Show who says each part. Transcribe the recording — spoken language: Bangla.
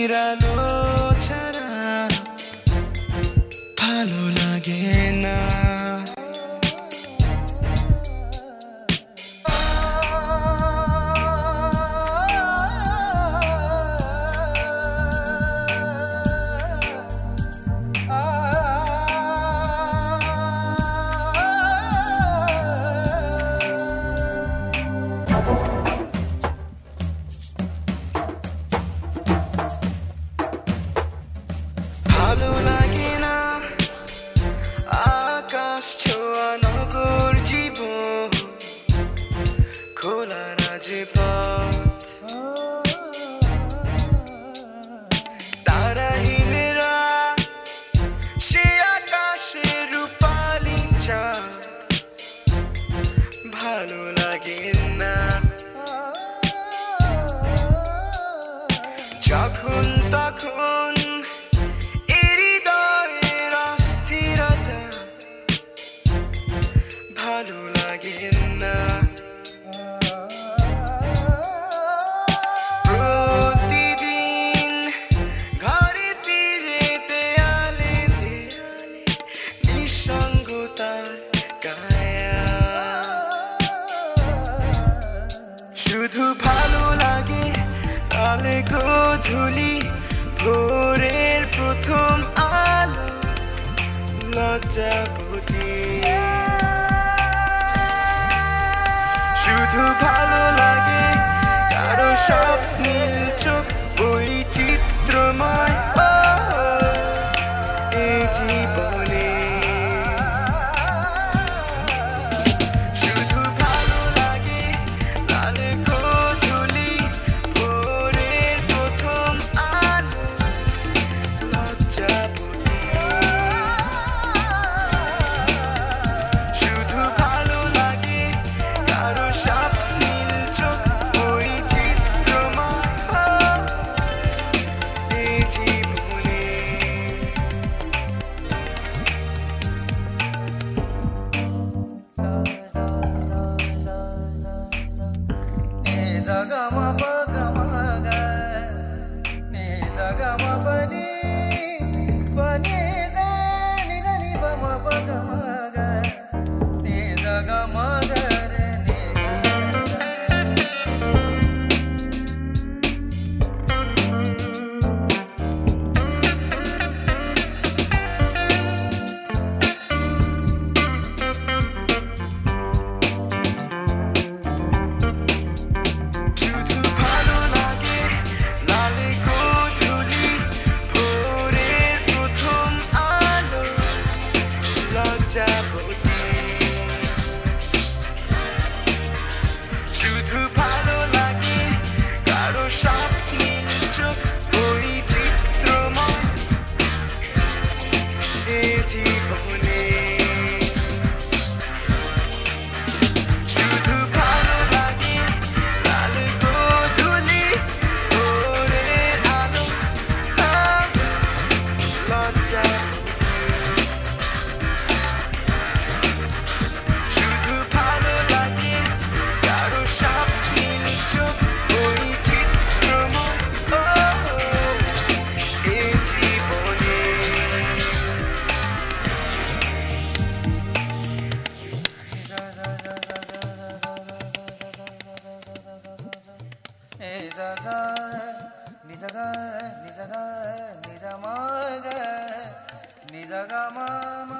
Speaker 1: বাতির আলো ছাড়া ভালো লাগে না। ভালো লাগে না আকাশ ছোঁয়া নগর জীবন, খোলা রাজপথ, তারাহীনেরা সে আকাশে রূপালী চাঁদ, ভালো লাগে না। যখন তখন ভালো লাগে না। প্রতিদিন ঘরে ফিরে দেয়ালে দেয়ালে নিঃসঙ্গতার কায়া, শুধু ভালো লাগে কালে গোধূলি ভোরের প্রথম আলো, লজ্জাবতী। শুধু ভালো লাগে কারো স্বপ্নের চোখ বৈচিত্র্যময় এ জীবনে। শুধু ভালো লাগে লালে গোধূলি ভোরের প্রথম আলো, লজ্জাবতী। শুধু ভালো লাগে কারো স্বপ্নের চোখ বৈচিত্র্যময় এ জীবনে। শুধু ভালো লাগে লালে গোধূলি ভোরের প্রথম আলো, লজ্জাবতী। শুধু ভালো লাগে কারো স্বপ্নের চোখ বৈচিত্র্যময় এ জীবনে। শুধু ভালো লাগে লাল গোধূলি ভোরের আলো, লজ্জাবতী। শুধু ভালো লাগে কারো স্বপ্নের চোখ বৈচিত্র্যময় এ জীবনে।
Speaker 2: Nizaga ma